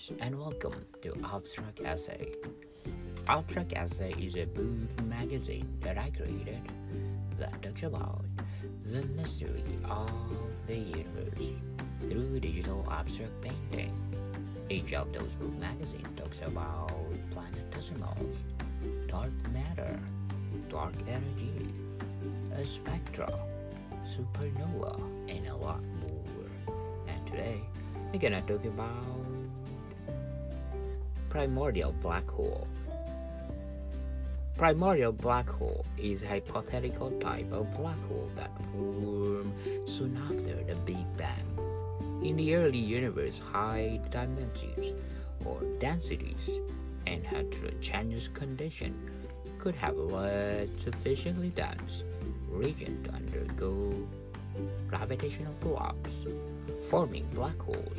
listeners, and welcome to Abstract Essay. Abstract Essay is a book magazine that I created that talks about the mystery of the universe through digital abstract painting. Each of those book magazines talks about planetesimals, dark matter, dark energy, a spectra, supernova, and a lot more. And today, we're gonna talk about primordial black hole. Primordial black hole is a hypothetical type of black hole that formed soon after the Big Bang. In the early universe, high dimensions or densities and heterogeneous condition could have led sufficiently dense region to undergo gravitational collapse, forming black holes.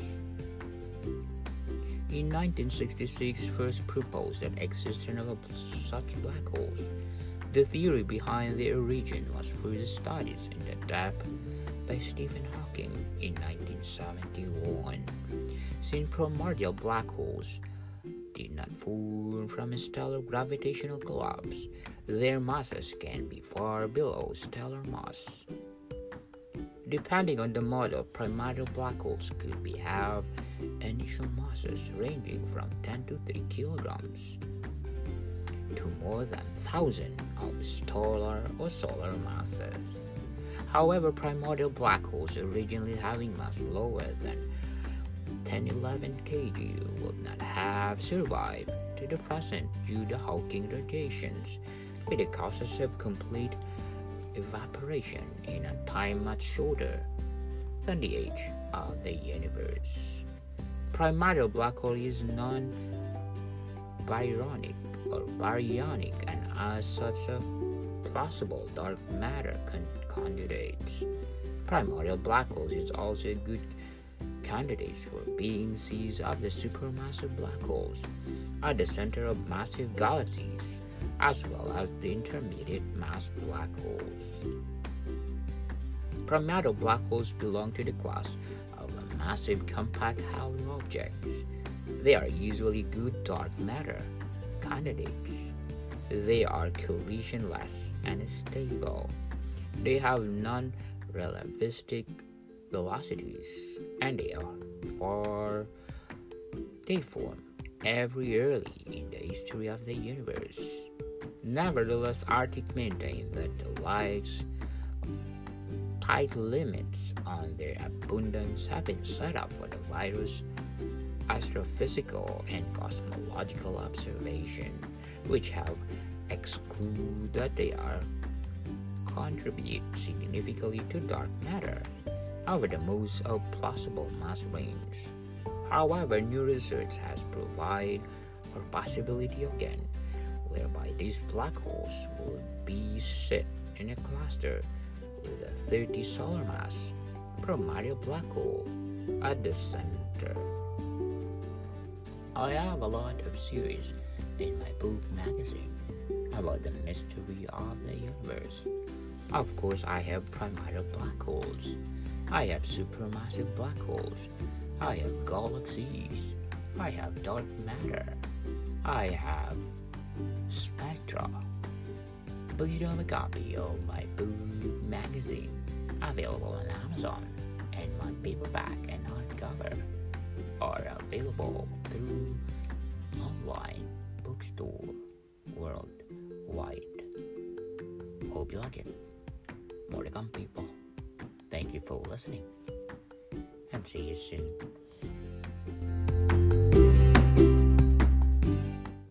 In 1966, first proposed the existence of such black holes. The theory behind their origin was first studied in the depth by Stephen Hawking in 1971. Since primordial black holes did not form from a stellar gravitational collapse, their masses can be far below stellar mass. Depending on the model, primordial black holes could have initial masses ranging from 10 to 3 kilograms to more than 1,000 of stellar or solar masses. However, primordial black holes originally having mass lower than 1011 kg would not have survived to the present due to Hawking radiations, with the causes of complete evaporation in a time much shorter than the age of the universe. Primordial black hole is non-baryonic or baryonic and as such a plausible dark matter candidate. Primordial black holes is also a good candidate for being seeds of the supermassive black holes at the center of massive galaxies, as well as the intermediate mass black holes. Primordial black holes belong to the class of massive compact hollow objects. They are usually good dark matter candidates. They are collisionless and stable. They have non-relativistic velocities, and they form every early in the history of the universe. Nevertheless, Arctic maintains that the light's tight limits on their abundance have been set up for the virus astrophysical and cosmological observation, which have excluded that they are contribute significantly to dark matter over the most of plausible mass range. However, new research has provided for possibility again, whereby these black holes would be set in a cluster with a 30 solar mass primordial black hole at the center. I have a lot of series in my book magazine about the mystery of the universe. Of course, I have primordial black holes. I have supermassive black holes. I have galaxies. I have dark matter. I have spectra. Please have a copy of my book magazine available on Amazon, and my paperback and hardcover are available through online bookstore worldwide. Hope you like it. More to come, people. Thank you for listening, and see you soon.